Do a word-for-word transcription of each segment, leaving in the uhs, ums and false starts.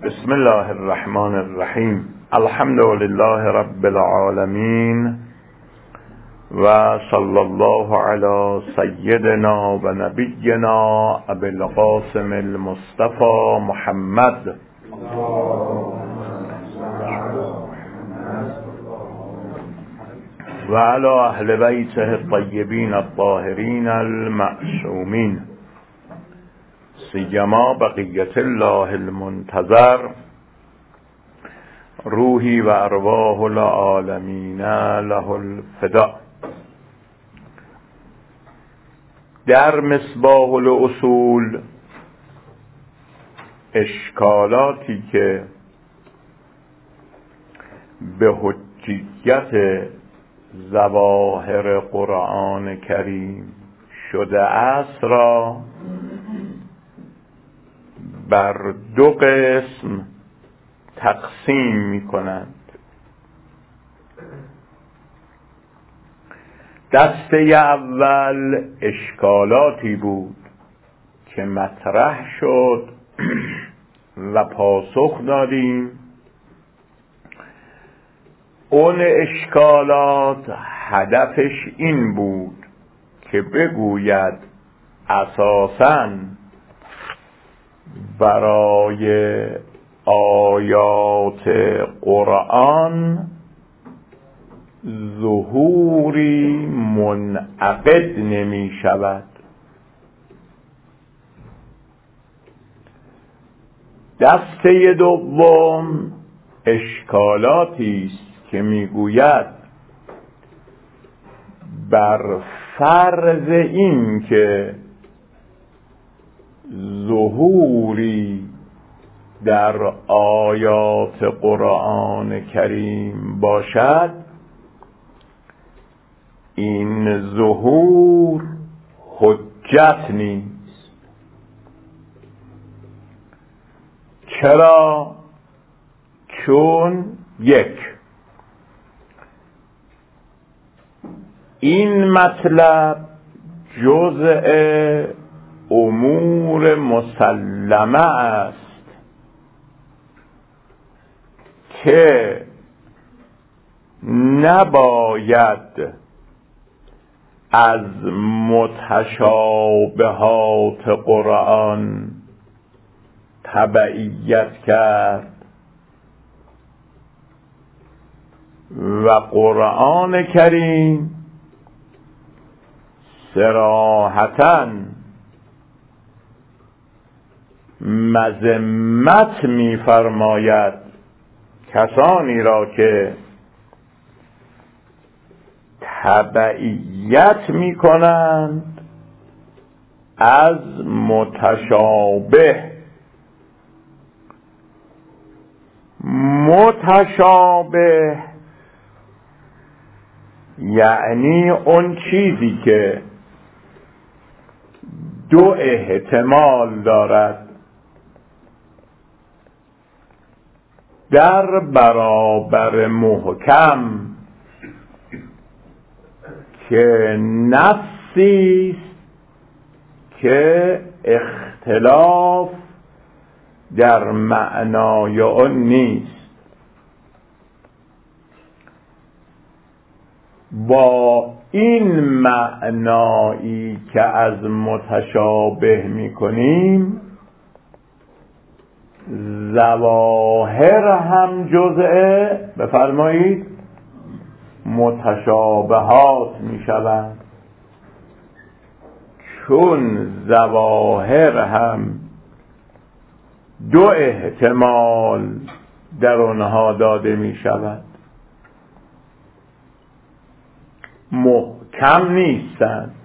بسم الله الرحمن الرحیم. الحمد لله رب العالمین و صلی الله علی سیدنا و نبینا ابی القاسم المصطفى محمد و علی اهل بیته الطیبین الطاهرین المعصومین، سیما بقیت الله المنتظر، روحی و ارواح العالمین له الفداء. در مصباح الاصول اشکالاتی که به حجیت ظواهر قرآن کریم شده است را بر دو قسم تقسیم می کنند. دسته اول اشکالاتی بود که مطرح شد و پاسخ دادیم. اون اشکالات هدفش این بود که بگوید اساساً برای آیات قرآن ظهوری منعقد نمی شود. دسته دوم اشکالاتی است که میگوید بر فرض این که ظهوری در آیات قرآن کریم باشد، این ظهور حجت نیست. چرا؟ چون یک، این مطلب جزء امور مسلمه است که نباید از متشابهات قرآن تبعیت کرد و قرآن کریم صراحتاً مذمت می فرماید کسانی را که تبعیت می کنند از متشابه. متشابه یعنی اون چیزی که دو احتمال دارد در برابر محکم که نصی است که اختلاف در معنای آن نیست. با این معنایی که از متشابه می‌کنیم، ظواهر هم جزء بفرمایید متشابهات می شوند، چون ظواهر هم دو احتمال در آنها داده می شود، محکم نیستند.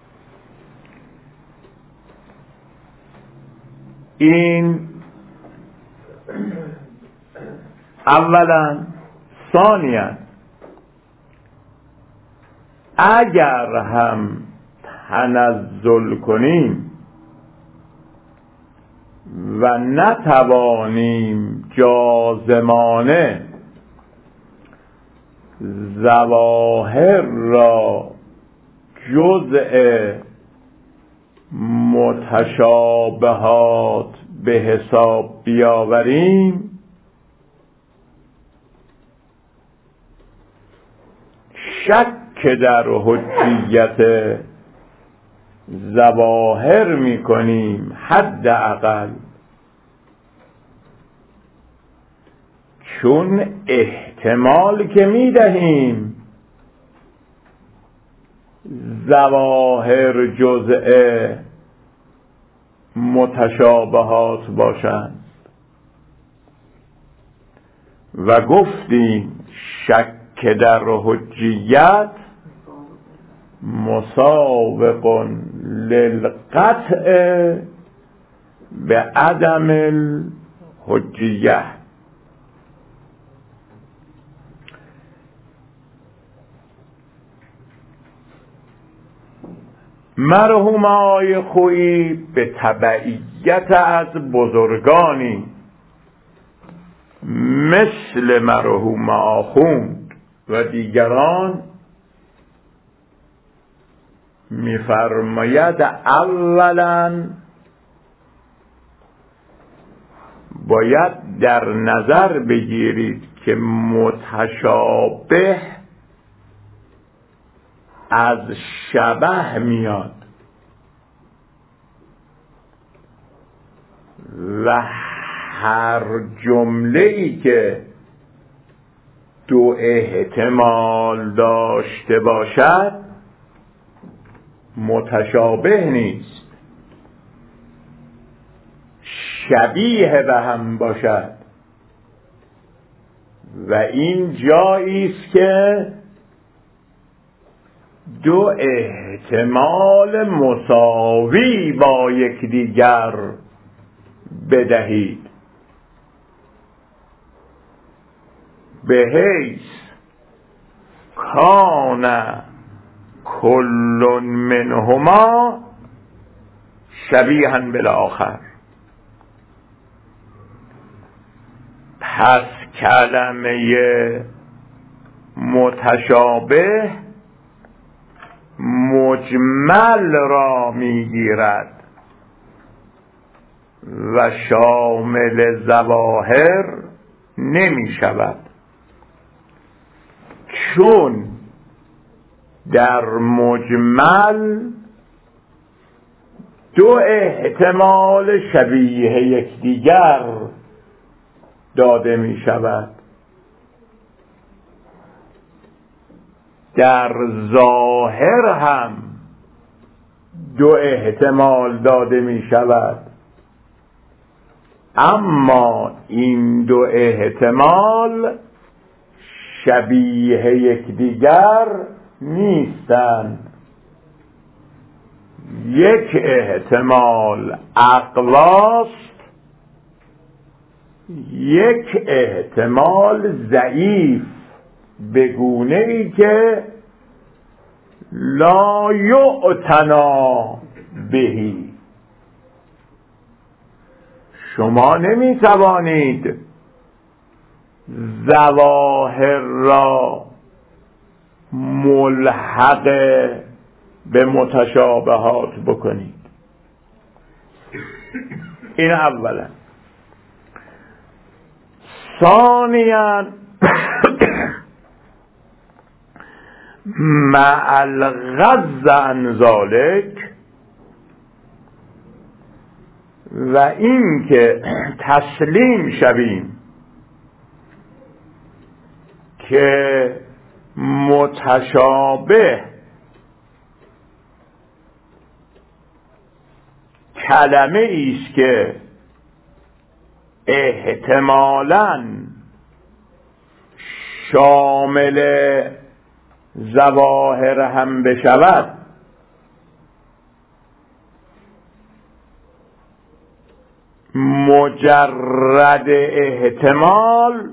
این اولا. ثانیاً اگر هم تنزل کنیم و نتوانیم جازمانه ظواهر را جزء متشابهات به حساب بیاوریم شک در حجیت ظواهر می کنیم حداقل، چون احتمال که می دهیم ظواهر جزء متشابهات باشند و گفتیم شک در حجیت مساوق للقطع به عدم الحجیه. مرحوم آقای خویی به تبعیت از بزرگانی مثل مرحوم آخوند و دیگران می‌فرماید اولا باید در نظر بگیرید که متشابه از شبه میاد و هر جمله‌ای که دو احتمال داشته باشد متشابه نیست، شبیه به هم باشد و این جایی است که دو احتمال مساوی با یکدیگر بدهید به حیث کان کل منهما شبیها بالآخر. پس کلمه متشابه مجمل را میگیرد و شامل ظواهر نمی شود، چون در مجمل دو احتمال شبیه یکدیگر داده می شود. در ظاهر هم دو احتمال داده می شود، اما این دو احتمال شبیه یکدیگر نیستند. یک احتمال اقواست، یک احتمال ضعیف، به گونه ای که لا یعتنا بهی. شما نمی توانید ظواهر را ملحق به متشابهات بکنید. این اولا. ثانیاً مع الغض عن ذلک، و این که تسلیم شویم که متشابه کلمه ایست که احتمالاً شامل ظواهر هم بشود، مجرد احتمال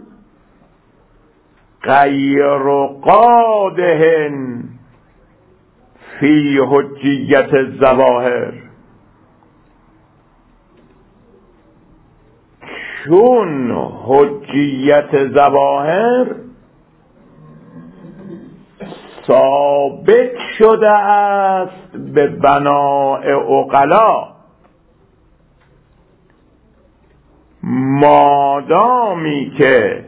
غیر قادح فی حجیت الظواهر، چون حجیت ظواهر ثابت شده است به بناء عقلا مادامی که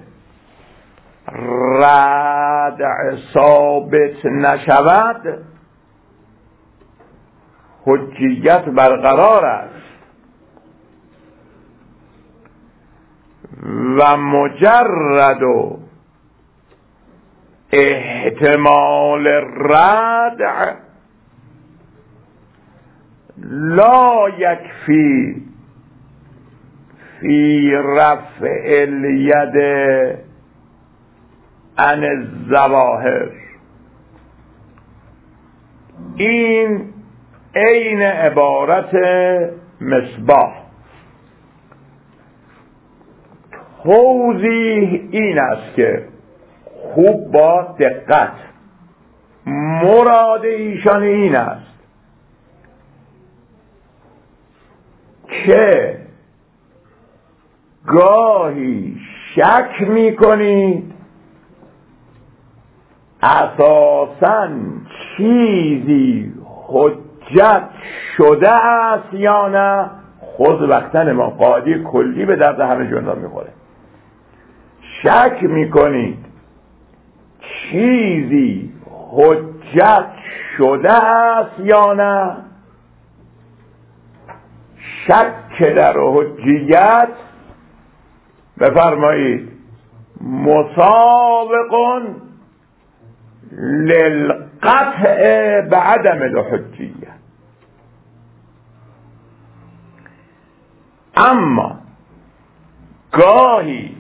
ردع ثابت نشود حجیت برقرار است و مجرد و احتمال ردع لا یکفی فی رفع الید عن الظواهر. این عین عبارت مصباح. توضیح این است که خوب با دقت، مراد ایشان این است که گاهی شک میکنید اساساً چیزی حجت شده است یا نه. خود وقتن ما قاعده کلی به درد همه جندا میخوره. شک میکنید چیزی حجت شده است یا نه. شک در حجیت بفرمایید مسابق للقطع بعدم الحجیه. اما گاهی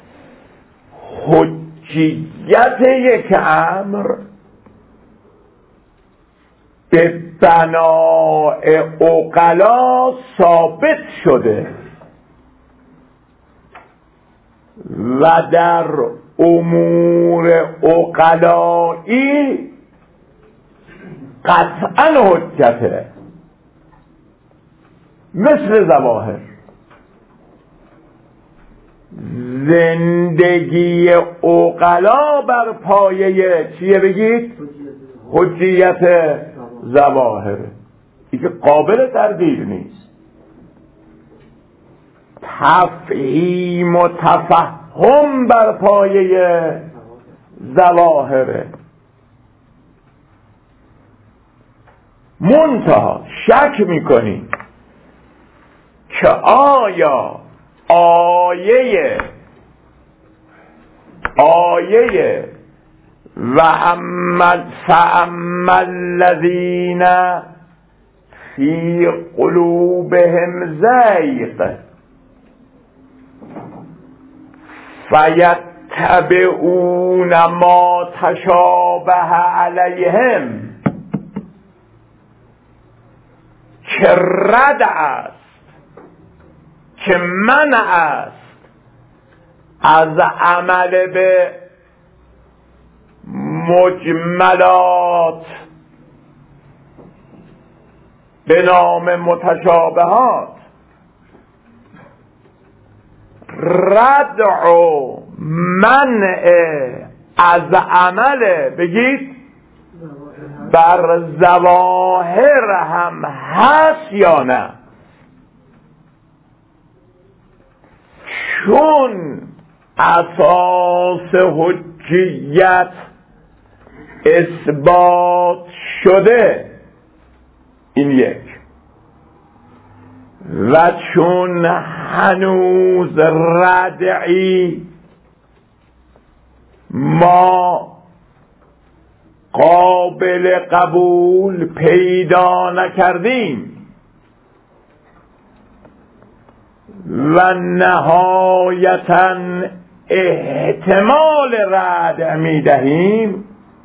حجیت یک امر به بناء عقلا ثابت شده و در امور عقلایی قطعا حجته، مثل ظواهر. زندگی عقلا بر پایه چیه بگید؟ حجیت ظواهره. این که قابل تردید نیست. تفهیم و تفهم بر پایه ظواهره. منتها شک میکنی که آیا آیه آیه و اما فاما الذین فی قلوبهم زیغ فیتبعون ما تشابه علیهم که رد است، که منع است از عمل به مجملات به نام متشابهات. ردع و منع از عمل بگید بر ظواهر هم هست یا نه؟ چون اساس حجیت اثبات شده، این یک، و چون هنوز ردعی ما قابل قبول پیدا نکردیم و نهایتاً احتمال ردع میدهیم،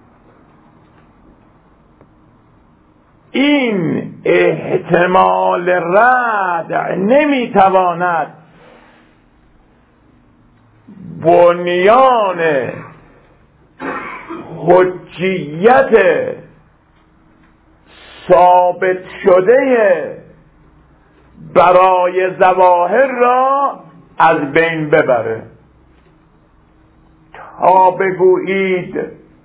این احتمال ردع نمیتواند بنیان حجیت ثابت شده برای ظواهر را از بین ببره. تا بگویید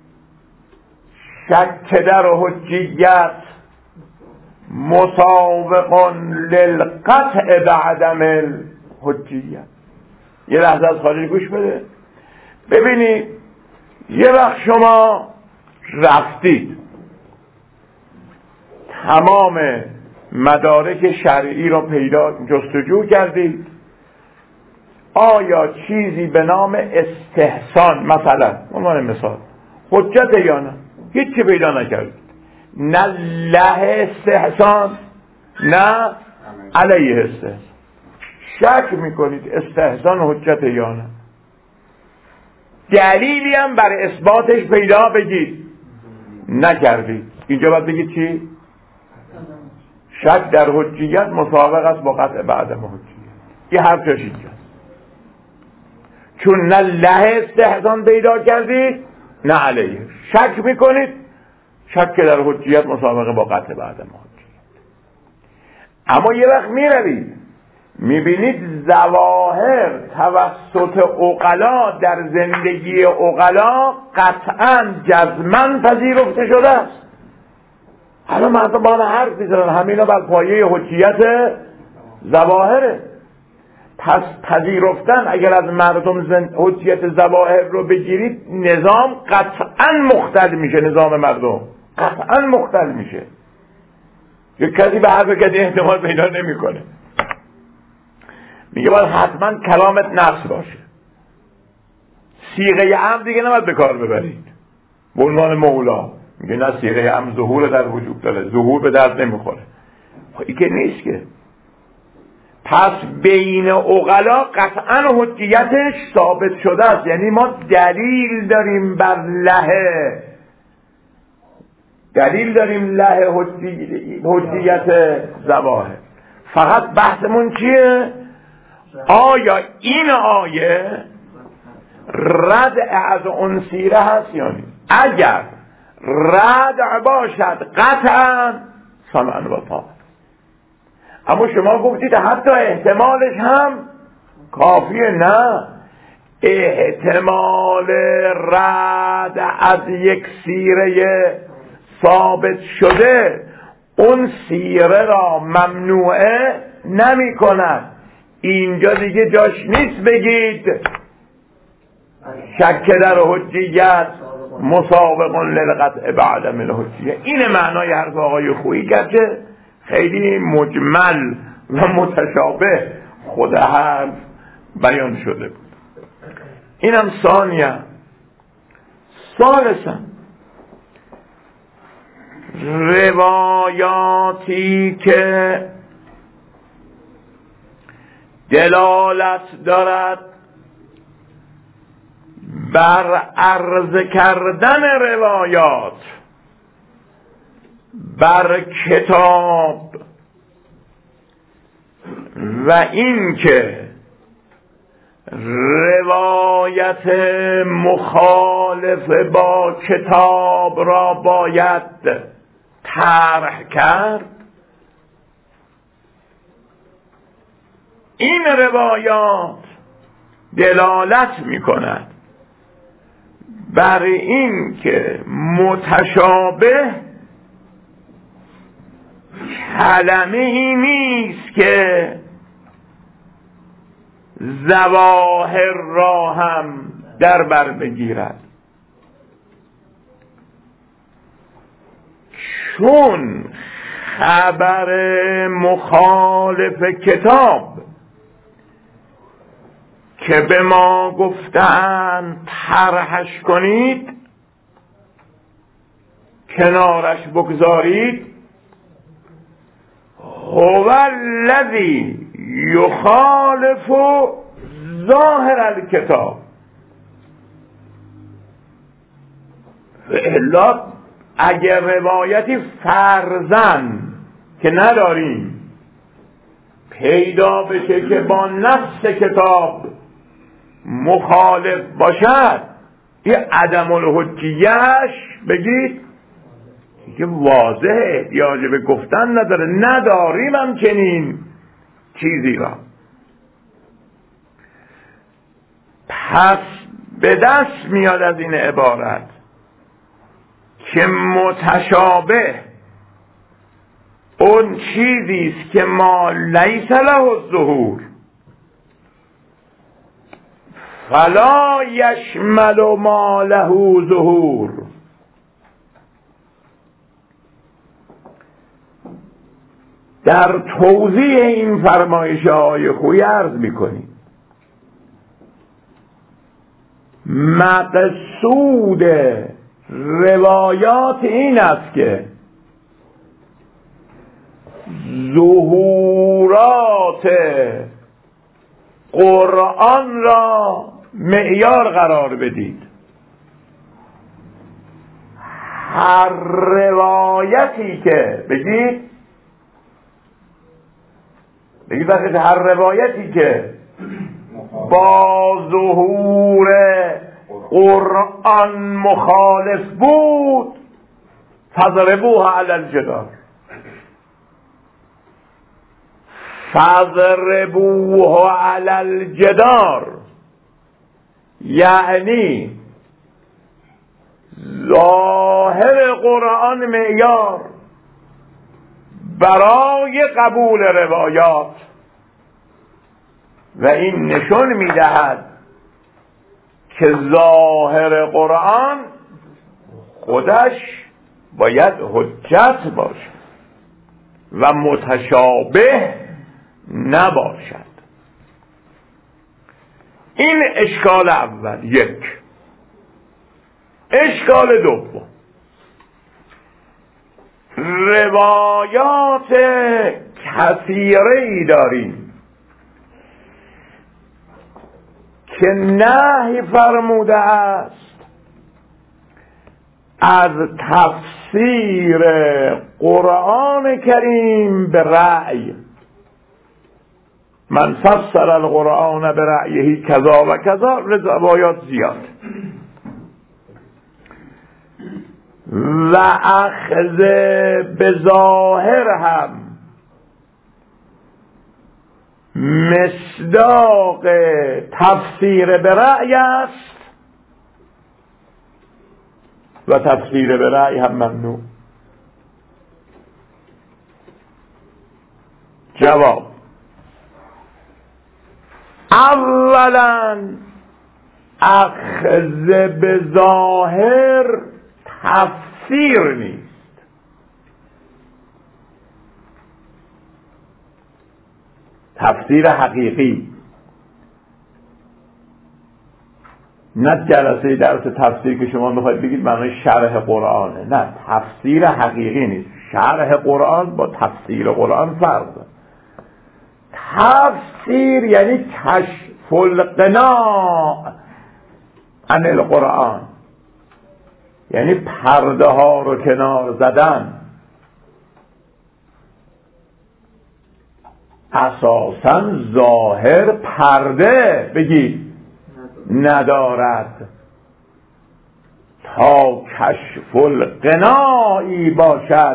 شک در حجیت مسابق للقطع بعدم حجیت. یه لحظه از خارج گوش بده. ببینید یه وقت شما رفتید تمام مدارک شرعی را پیدا جستجو کردید، آیا چیزی به نام استحسان مثلا عنوان مثال حجت یا نه؟ هیچی پیدا نکردید. نه له استحسان نه علیه استحسان. شک میکنید استحسان حجت یا نه. دلیلی هم بر اثباتش پیدا بگید نکردید. اینجا باید بگید چی؟ شک در حجیت مسابق است با قطع بعد حجیت. یه حرفش اینجا، چون نه له استحسان پیدا کردید نه علیه. شک میکنید، شک در حجیت مسابقه با قطع بعد حجیت. اما یه وقت میروید میبینید ظواهر توسط عقلا در زندگی عقلا قطعا جزمن پذیرفته شده است. حالا مردم با هم حرف میزنن، همینا بر پایه حجیت ظواهره. پس پذیرفتن اگر از مردم زن... حجیت ظواهر رو بگیرید، نظام قطعا مختل میشه. نظام مردم قطعا مختل میشه. یک کسی به حرف کسی احتمال پیدا نمیکنه. میگه باید حتما کلامت نقص باشه. صیغه امر دیگه نباید به کار ببرید به عنوان مولا. میگه نه صیغه امر ظهور در وجود داره، ظهور به درد نمیخوره. این که نیست که. پس بین عقلا قطعا حجیتش ثابت شده است. یعنی ما دلیل داریم بر له دلیل داریم له حجیت ظواهر. فقط بحثمون چیه؟ آیا این آیه رد از انصیره هست یا نیست؟ اگر رد باشد قطعا سمعا و طاعت. اما شما گفتید حتی احتمالش هم کافیه. نه، احتمال رد از یک سیره ثابت شده اون سیره را ممنوعه نمی کند. اینجا دیگه جاش نیست بگید شک در حجیت مسابق للقطع بعد من حجیت. این معنای حرف آقای خویی گرچه خیلی مجمل و متشابه خود حرف بیان شده بود. اینم ثانیه. ثالثا روایاتی که دلالت دارد بر عرض کردن روایات بر کتاب و این که روایت مخالف با کتاب را باید طرح کرد، این روایات دلالت می کند بر این که متشابه کلمه ای نیست که ظواهر را هم در بر بگیرد، چون خبر مخالف کتاب که به ما گفتن طرحش کنید کنارش بگذارید، هو الذی یخالف ظاهر الکتاب. الا اگر روایتی فرضاً که نداریم پیدا بشه که با نص کتاب مخالف باشد، این عدم الحجیه‌اش بگید که واضحه، احتیاج به گفتن نداره. نداریم هم چنین چیزی را. پس به دست میاد از این عبارت که متشابه اون چیزی است که ما لیس له الظهور، فلا یشمل ما له ظهور. در توضیح این فرمایش های خویی عرض میکنیم مقصود روایات این است که ظهورات قرآن را معیار قرار بدید. هر روایتی که بگید بگید وقتی هر روایتی که با ظهور قرآن مخالف بود فضربوها علی الجدار، فضربوها علی الجدار یعنی ظاهر قرآن معیار برای قبول روایات و این نشون میدهد که ظاهر قرآن خودش باید حجت باشد و متشابه نباشد. این اشکال اول. یک. اشکال دوم، روایات کثیره ای داریم که نهی فرموده است از تفسیر قرآن کریم به رأی. من فسر القرآن به رأیه کذا و کذا، روایات زیاد. و اخذ به ظاهر هم مصداق تفسیر به رأی است و تفسیر به رأی هم ممنوع. جواب: اولا اخذ به ظاهر تفسیر نیست. تفسیر حقیقی، نه جلسه درس تفسیر که شما میخواید بگید معنی شرح قرآنه. نه، تفسیر حقیقی نیست. شرح قرآن با تفسیر قرآن فرق داره. تفسیر یعنی کشف القناع عن القرآن، یعنی پرده ها رو کنار زدن. اساساً ظاهر پرده بگید ندارد تا کشف القناعی باشد،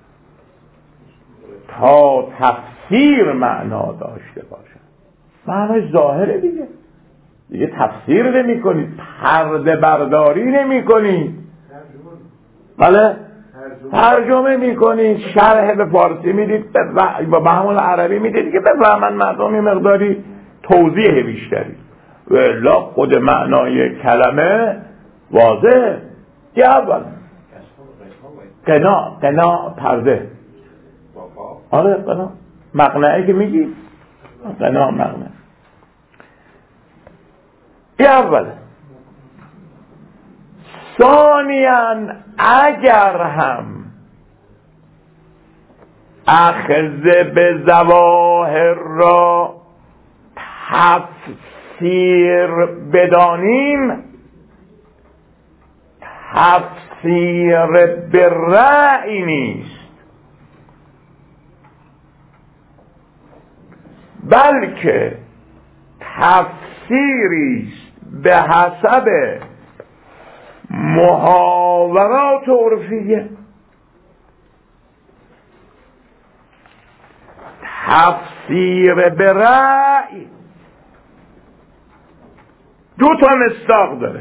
تا تفسیر معنا داشته باشد. معنی ظاهره دیگه. دیگه تفسیر نمی کنید، پرده برداری نمی کنید، بله ترجمه میکنید، شرح به فارسی میدید و به همون عربی میدید که بفهمن مردم مقداری توضیح بیشتری. و الا خود معنای کلمه واضح. یه اول قناع، قناع پرده. آره قناع مقنعه که میگی، قناع مقنعه. یه اول. ثانیاً اگر هم اخذ به ظواهر را تفسیر بدانیم، تفسیر به رأی نیست، بلکه تفسیری است به حسب محاورات عرفیه. تفسیر به رأی دو تا مصداق داره.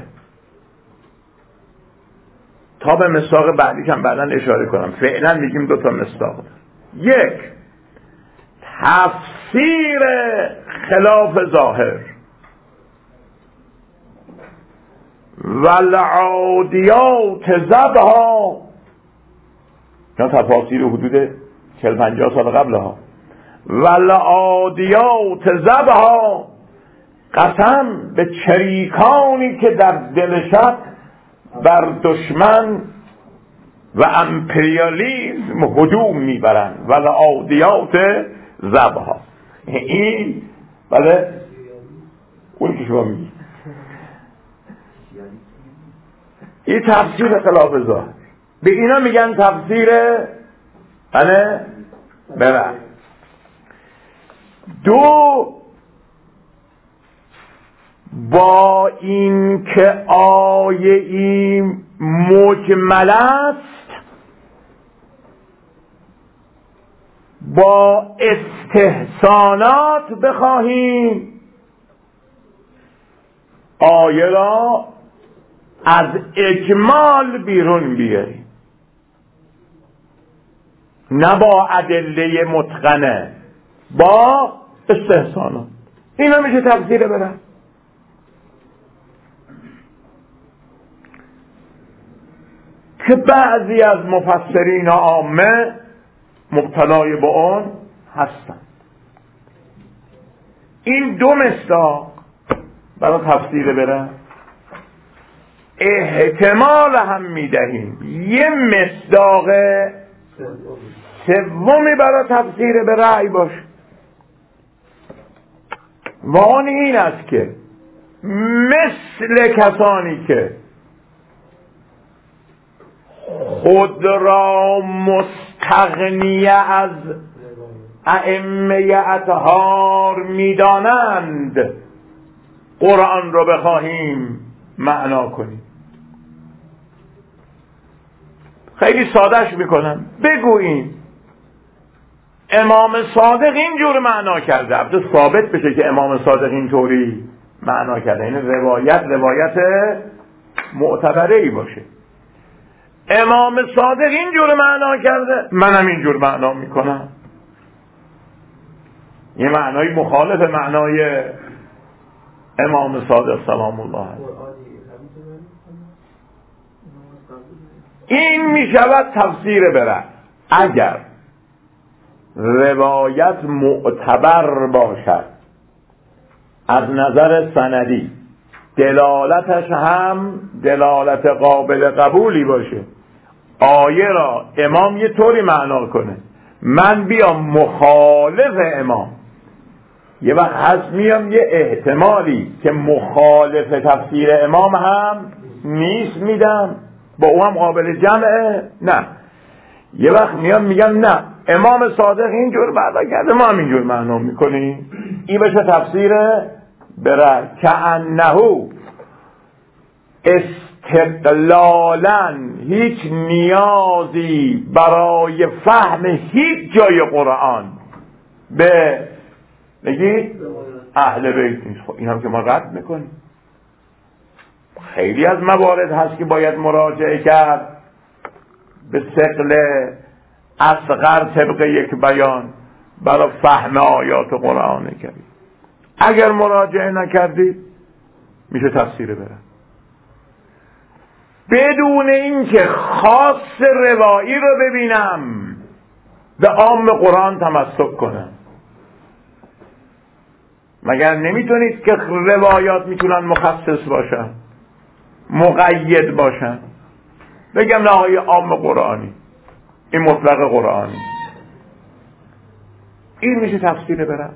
تا به مصداق بعدی کم بعداً اشاره کنم. فعلا میگیم دو تا مصداق داره. یک، تفسیر خلاف ظاهر. والعادیات ضبحا، اینا تفاسیر حدود چهل پنجاه سال قبل ها. والعادیات ضبحا، قسم به چریکانی که در دل شب بر دشمن و امپریالیسم هجوم میبرند. والعادیات ضبحا، این بله اون که شما میگی این تفسیر خلاف ظاهر. به اینا میگن تفسیر بله بله. دو، با این که آیه این مجمل است با استحسانات بخواهیم آیه را از اجمال بیرون بیاریم، نه با ادله متقنه، با استحسانات. اینا میشه تفسیر بره. که بعضی از مفسرین عامه مبتلای به اون هستند. این دو مصداق برای تفسیر بره احتمال هم میدهیم یه مصداق سومی برای تفسیر به رأی باشه. و آن این است که مثل کسانی که خود را مستغنی از ائمه اطهار میدانند قرآن رو بخواهیم معنا کنیم. خیلی سادهش میکنم، بگوییم امام صادق اینجور معنا کرده، البته ثابت بشه که امام صادق اینطوری معنا کرده، این روایت روایت معتبره ای باشه. امام صادق اینجور معنا کرده، منم اینجور معنا میکنم. یه معنای مخالف معنای امام صادق سلام الله علیه. این میشود تفسیر بره اگر روایت معتبر باشد از نظر سندی، دلالتش هم دلالت قابل قبولی باشه. آیه را امام یه طوری معنا کنه، من بیام مخالف امام، یه وقت هست میام یه احتمالی که مخالف تفسیر امام هم نیست میدم، با او هم قابل جمعه. نه، یه وقت میام میگم نه امام صادق اینجور معنا کرده، ما هم اینجور معنا میکنیم. این بشه تفسیر بره که انهو استقلالاً هیچ نیازی برای فهم هیچ جای قرآن به بگید اهل بیت نیست. خب این هم که ما رد میکنیم. خیلی از موارد هست که باید مراجعه کرد به ثقل اصغر طبق یک بیان برای فهم آیات قرآن کریم. اگر مراجعه نکردید میشه تفسیر بره بدون اینکه خاص روایی رو ببینم به عام قرآن تمسک کنم. مگر نمیتونید که روایات میتونن مخصص باشن، مقید باشن؟ بگم نه آیه عام قرآنی، این مطلق قرآنی. این میشه تفسیر بره.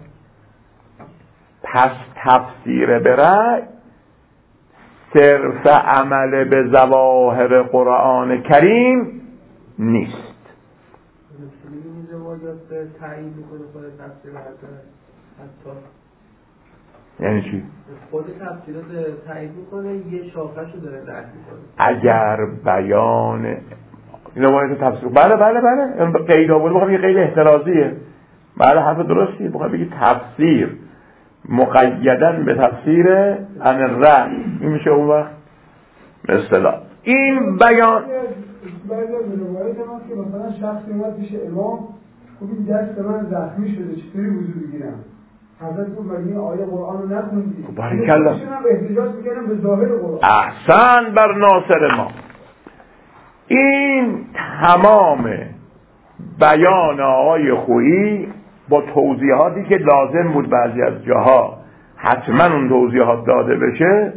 پس تفسیر بره صرف عمل به ظواهر قرآن کریم نیست. یعنی چی؟ خود تفسیرات تایید میکنه، یه شاخه‌شو داره رد میکنه. اگر بیان این روایت تفسیر، بله بله بله این قید آورد، بخوام یه قید احترازیه. بله حرف درستی، بخوام بگی تفسیر مقیدن به تفسیر ان الرأی، این میشه اون وقت مثلا این بیان. بعضی از روایات هست که مثلا شخصی اومد پیش امام، خب این دست من زخمی شده چطوری وضو بگیرم؟ حضرتون مگه این آیه قرآن رو نخوندید؟ باریکلا. من به احتجاج میکنم به ظاهر قرآن. احسن بر ناصر ما. این تمام بیان آقای خویی با توضیحاتی که لازم بود بعضی از جاها حتما اون توضیحات داده بشه،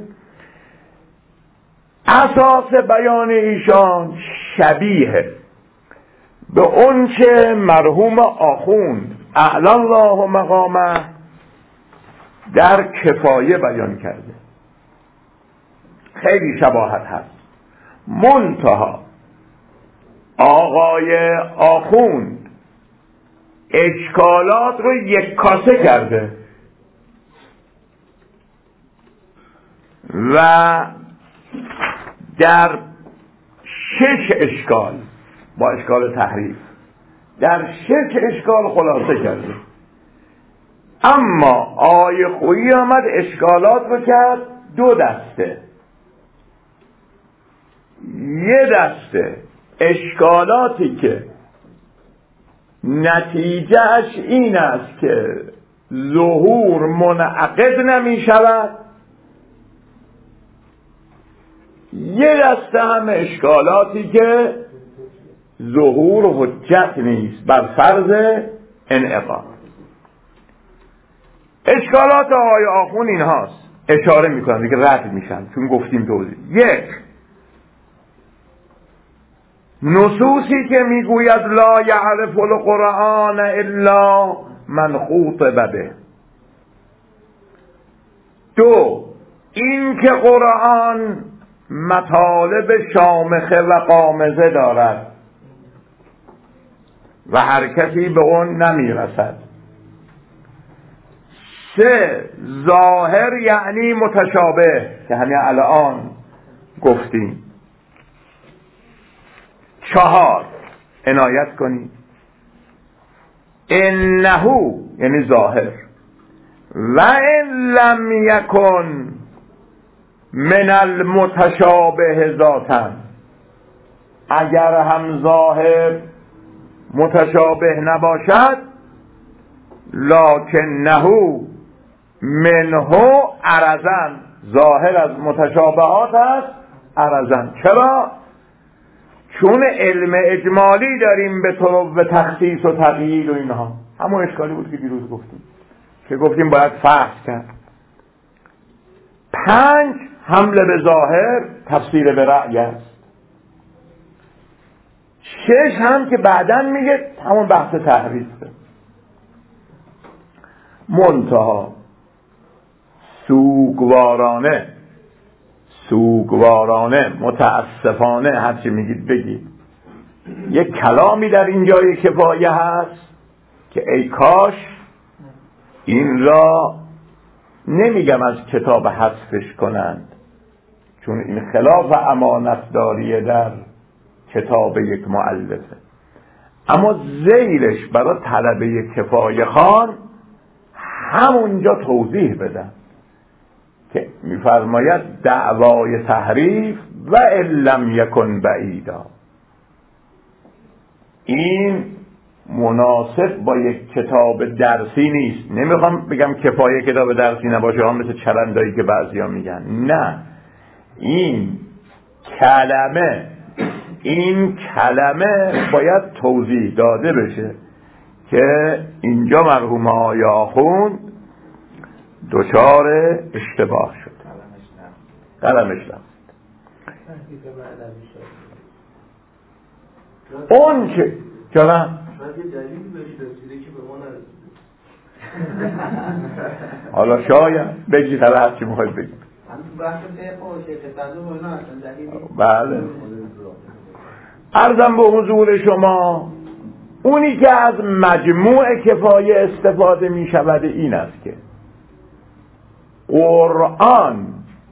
اساس بیان ایشان شبیه به اون چه مرحوم آخوند اعلی الله مقامه در کفایه بیان کرده، خیلی شباهت هست. منتها آقای آخوند اشکالات رو یک کاسه کرده و در شش اشکال با اشکال تحریف در شش اشکال خلاصه کرده. اما آیه خویی آمد اشکالات رو کرد دو دسته. یه دسته اشکالاتی که نتیجهش این است که ظهور منعقد نمی شود، یه دسته هم اشکالاتی که ظهور حجت نیست بر فرض انعقاد. اشکالات آقای آخوند این هاست، اشاره میکنم دیگه رد میشن چون گفتیم توضیح. یک، نصوصی که میگوید لا یعرف القرآن الا من خاطب به. دو، این که قرآن مطالب شامخه و قامزه دارد و هر کسی به اون نمیرسد. سه، ظاهر یعنی متشابه که همین الان گفتیم. چهار، عنایت کنید، انه یعنی ظاهر و ان لم یکن من المتشابه ذاتا، اگر هم ظاهر متشابه نباشد لکنه منه عرضن، ظاهر از متشابهات است عرضن. چرا؟ چون علم اجمالی داریم به طرق و تخصیص و تقیید و اینها. همون اشکالی بود که دیروز گفتیم که گفتیم باید فحص کرد. پنج، حمله به ظاهر تفسیر به رأی است. شش هم که بعداً میگه همون بحث تحریفه. منتها سوگوارانه سوگوارانه متاسفانه هرچی میگید بگید، یک کلامی در اینجای کفایه هست که ای کاش این را نمیگم از کتاب حذفش کنند، چون این خلاف امانتداریه در کتاب یک مؤلفه، اما زیرش برای طلبه کفایه خان همونجا توضیح بدن که میفرماید دعوای تحریف و ان لم یکن بعیدا. این مناسب با یک کتاب درسی نیست. نمیخوام بگم کفایه کتاب درسی نباشه هم مثل چرندایی که بعضیا میگن، نه، این کلمه این کلمه باید توضیح داده بشه که اینجا مرحوم آقای آخوند دچار اشتباه شد، قلمش نبود. اون که جانم حالا شاید بگید هر هر چی میخواید بگید. بله، عرضم به حضور شما اونی که از مجموع کفایه استفاده می شود این است که قرآن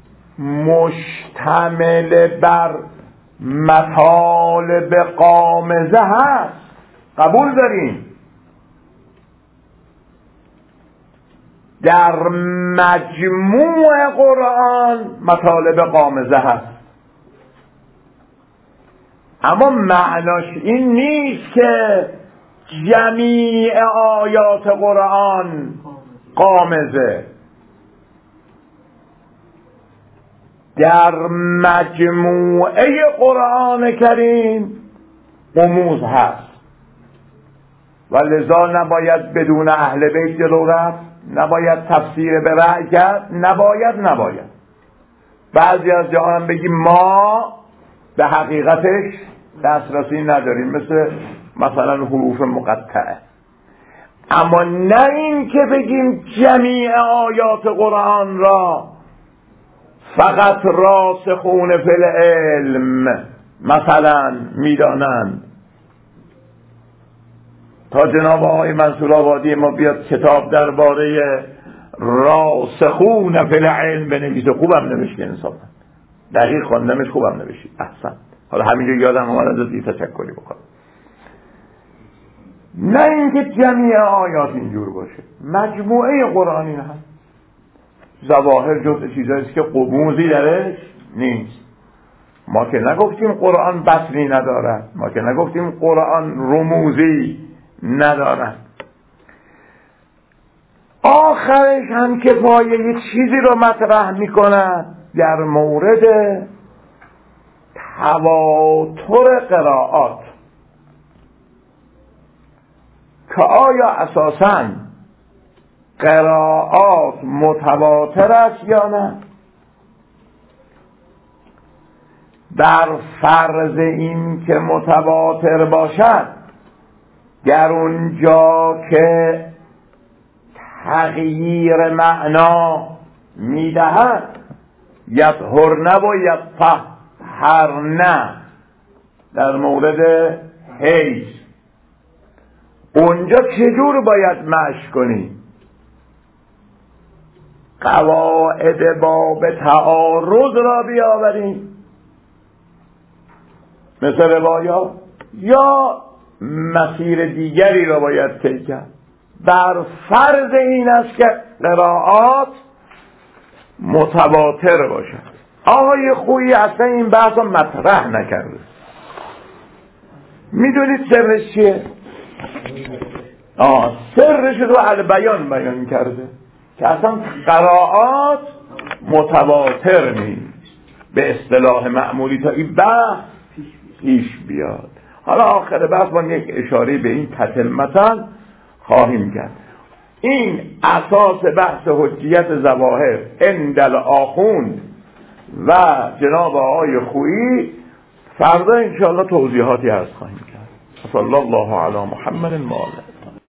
مشتمل بر مطالب قامزه هست، قبول داریم. در مجموع قرآن مطالب قامزه هست، اما معناش این نیست که جمیع آیات قرآن غامضه در مجموعه قرآن کریم غموض هست و لذا نباید بدون اهل بیت جلو رفت، نباید تفسیر به رأی کرد، نباید نباید بعضی از جاها هم بگیم ما به حقیقتش دسترسی نداریم، مثل مثلا حروف مقطعه. اما نه این که بگیم جمیع آیات قرآن را فقط راسخون فی العلم مثلا میدانند. تا جناب آقای منصور آبادی ما بیاد کتاب درباره راسخون فی العلم بنویسه، خوبم نوشته انصافا، دقیق خواندمش، خوبم نوشید، احسن. حالا همینجا یادم اومد از این تشکری بکنم. نه اینکه جمیع آیات اینجور باشه، مجموعه قرآن این هست. ظواهر جزء چیزایی است که غموضی درش نیست. ما که نگفتیم قرآن بطنی ندارد، ما که نگفتیم قرآن رموزی ندارد. آخرش هم که پایه یه چیزی رو مطرح میکنند در مورد تواتر قرائات، که آیا اساساً قرائات متواتر است یا نه. در فرض این که متواتر باشد، در اونجا که تغییر معنا میدهد یطهرن و یطهرن در مورد حیض، اونجا چجور باید مشق کنی؟ قواعد باب تعارض را بیاوریم مثل روایات، یا مسیر دیگری را باید طی کرد؟ بر فرض این است که قرائات متواتر باشد. آقای خویی اصلا این بحث را مطرح نکرده. میدونید سرش چیه؟ آه سرش رو البیان بیان کرده که اصلا قرائات متواتر نیست به اصطلاح معمولی تا این بحث پیش بیاد. حالا آخر بحث با یک اشاره به این تتمتاً خواهیم کرد. این اساس بحث حجیت ظواهر عند الآخوند و جناب آقای خویی. فردا انشاءالله توضیحاتی هست خواهیم کرد. صلی الله علی محمد و آله.